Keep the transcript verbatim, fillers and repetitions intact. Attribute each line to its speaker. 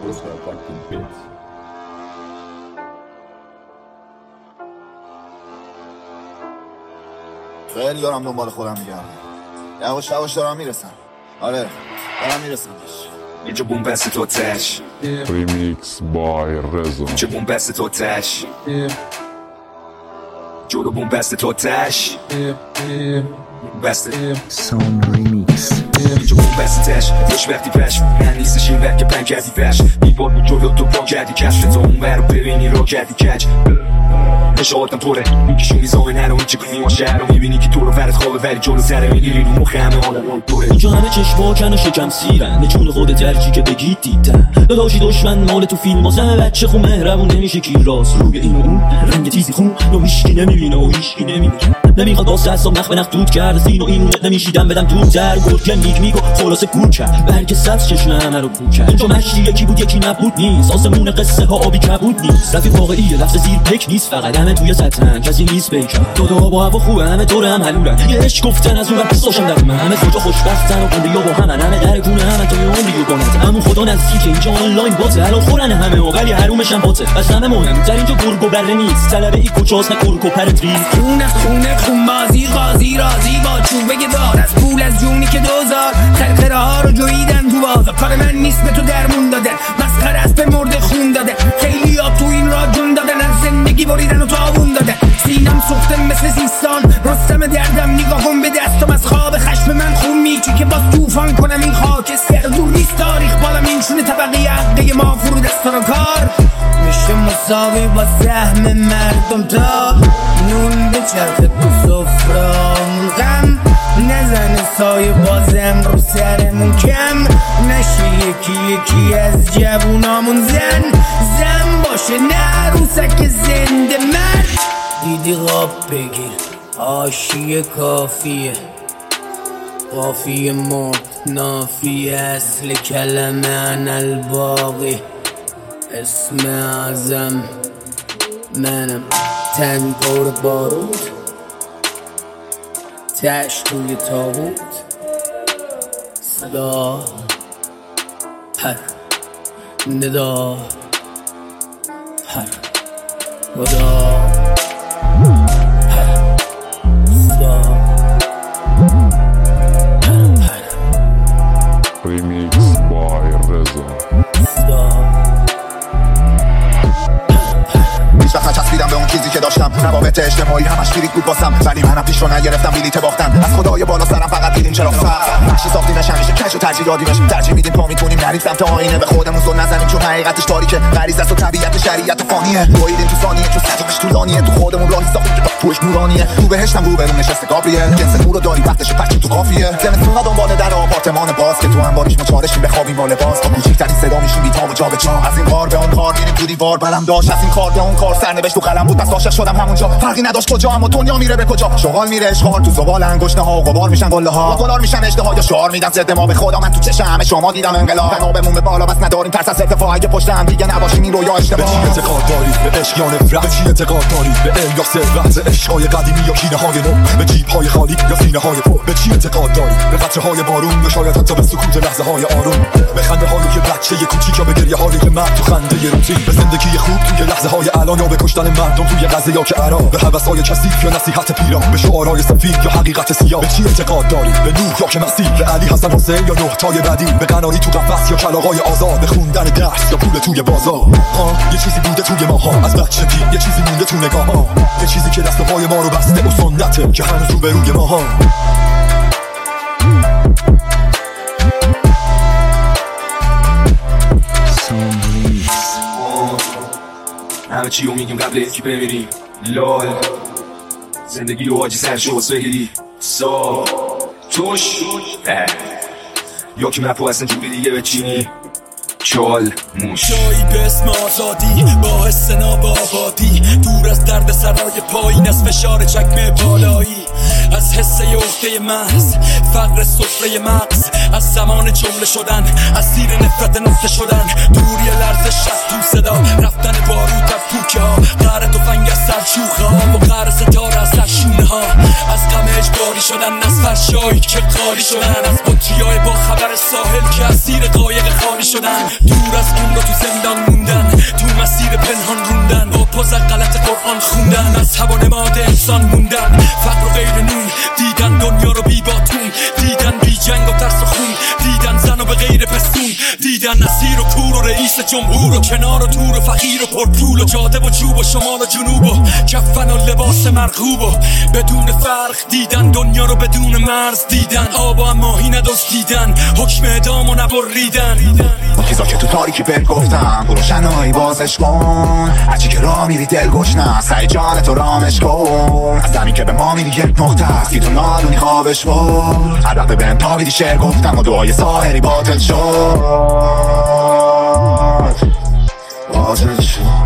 Speaker 1: Let's go fucking bits.
Speaker 2: خیلی دارم دنبال خودم میگردم. یواش یواش دارم میرسم. آره دارم میرسم.
Speaker 3: Mince bombeste tot trash.
Speaker 1: Remix by Rezo.
Speaker 3: Mince bombeste tot trash. Giuro bombeste tot trash. Bombeste.
Speaker 4: Sound remix.
Speaker 3: Mince bombeste trash. Fresh وقتی پش من نیستش این وقت که پن کردی پش بیبار بود جلو تو پا کردی کشف تو اون ور رو ببینی را کردی کج اشارتم پره میکشون میزانه نرو این چه کنی ما شهر رو میبینی که تو رو ورد خوابه ولی جلو سره میگیری رو مخ همه آدم دوره
Speaker 5: اینجا همه چشم کن و شکم سیرن به جون خودت هرچی که بگید دیدن داداشی دشمن مال تو فیلم واسه بچه خون مهربون نمیشه کی راست روی این و اون رنگ تیزی خون رو هیچکی نمیبینه و هیچکی نمیبینه نمیخواد واسه حساب نخ به نخ دود کرد زین و این نمیشیدم بدم دودتر گرگن میگ میگو خلاصه کور کرد برگ سبز چشم همه رو کور کرد اینجا مشتی یکی بود یکی نبود نیست آسمون قصه ها آبی کبود نیست رفیق واقعیه لفظ زیر پک نیست فقط همه توی سطحن کسی نیست بیکن تو دو با هوا خوبه همه طور هم حلولن یه عشق گفتن از اون وقت ساشم در من همه کجا خوشبختن و کنده یا با همن همه در کونه همه تا یه عمری گنت همون خدا نزدیک که اینجا آنلاین باته الان خورن همه و ولی حرومشم باته بس همه مهمتر اینجا گرگ و بره نیست طلبه ای کجاست نه گرگ و پرتریز
Speaker 6: خونه خونه خون بازی قاضی رازی با چوبه دار از پول از جونی که دوزار خرخره ها رو جویدن تو بازار کار من نیست به تو درمون دادن مسخره است به مرد خون داده خیلی ها تو این را جون دادن از زندگی بریدن و تاون داده سینم سخته مثل زیستان رستم دردم نگاهم به دستم از خواب خشم من خون میچی که باز توفان کنم این خاکستر دور نیست تاریخ بالم این شونه طبقه عقده ما فرود است و کار میشه مساوی با سهم مردم تا نون به چرخ تو سفرامون غم نزنه سایه بازم رو سرمون کم نشه یکی یکی از جوونامون زن زن باشه نه روسک زنده مرد دیدی غاب بگیر آشیه کافیه قافیه مرد نافیه اصل کلمه ان الباقی اسم اعظم منم تن قور بارود تش توی تابوت صدا پر ندا پر خدا
Speaker 1: Remix by Rezo.
Speaker 2: هیچ وقت نچسبیدم به اون چیزی که داشتم روابط اجتماعی همش فریک بود واسم ولی منم پیش رو نگرفتم بلیت باختن از خدای بالا سرم فقط دیدیم چرا سخت نقشی ساختیمش همیشه کش و ترجیح دادیمش ترجیح میدیم تا میتونیم نریم سمت آینه به خودمون زل نزنیم چون حقیقتش تاریکه غریزه است و طبیعت شریعت فانیه رویدیم تو ثانیه چون سطحش طولانیه تو خودمون راهی ساختیم که توش نورانیه تو بهشتم رو برون نشسته گابریل جنس نور رو داری وقتش پچی تو قافیه زمستون دنبال در آپارتمان باز که تو انبارش مچارشیم بخوابیم با لباس با کوچیک‌ترین صدا میشیم بی‌تاب و جابجا از این کار به اون کار میریم تو دیوار برم داشت از این کار به اون کار سرنوشت تو قلم بود بس عاشق شدم همونجا فرقی نداشت کجا اما دنیا میره به کجا شغال میره اشغال تو زبال انگشته ها غبار میشن قله ها گلار میشن اجده یا شعار میدم ضد ما به خدا من تو چشم همه شما دیدم انقلاب بنابمون به بالا بس نداریم ترس از اتفاق اگه پشت هم دیگه نباشیم این رویا اشتباه
Speaker 7: به چی اعتقاد داری به عشق یا نفرت به چی اعتقاد داری به علم یا ثروت عشق‌های قدیمی یا کینه های نو به جیب‌های خالی یا سینه های پر به چی اعتقاد داری به قطره‌های بارون یا شاید حتی به سکوت لحظه های آروم به خنده های یه بچه کوچیک یا به گریه های یه مرد تو خنده روتین به زندگی خوب توی لحظه های الان یا به کشتن مردم توی غزه یا که عراق به هوس‌های کثیف یا نصیحت پیران به شعارهای سفید یا حقیقت سیاه به چی اعتقاد داری به نوح یا که مسیح به علی حسن حسین یا نه تای بعدی به قناری تو قفس یا کلاغای آزاد به خوندن درس یا پول توی بازار ها یه چیزی بوده توی ماها از بچگی یه چیزی مونده تو نگاه‌ها یه چیزی که دست و پای ما رو بسته و سنته که هنوز رو به روی ماها
Speaker 3: همه چی رو میگیم قبل از که بمیریم لال زندگی رو آجی سرشو باز بگیری سا توش یا که مپو اصلا جوری دیگه بچینی چال موش
Speaker 5: جایی به اسم آزادی با حس نابابادی دور از درد سرای پایین از فشار چکمه بالایی از حسه اخته محض فقر سفره مغز از زمان جمله شدن از زیر نفرت نفته شدن دوری لرزش از تو صدا رفتن باروت از پوکه ها قهر توفنگ از سرشوخه ها و قهر ستاره از سرشونه ها از غم اجباری شدن از فرشایی که قالی شدن از بطریای با خبر ساحل که از زیر قایق خالی
Speaker 4: نشدن، دور از اون رو تو زندان موندن، تو مسیر پنهان روندن، با پوز غلط قرآن خوندن، از هوا نماد انسان موندن، فقر و غیر نون دیدن، دنیا رو بی باتون دیدن، بی جنگ و ترس و خون دیدن، زن و به غیر پستون دیدن، اسیر و کور و رئیس جمهور و کنار و تور و فقیر و پرپول و جاده و جوب و شمال و جنوب و کفن و لباس مرغوب و بدون فرق دیدن، دنیا رو بدون مرز دیدن، آب و ماهی ندزدیدن، حکم اعدام و نبریدن.
Speaker 2: اون چیزا که تو تاریکی بهت گفتم برو شنایی بازش کن، هرچی که راه میری دل گشنه سعی جان تو رامش کن، از زمین که به ما میری یک نقطه است که تو نادونی خوابش بود، هر وقت بهم تابیدی شعر گفتم و دعای ساحری باطل شد باطل شد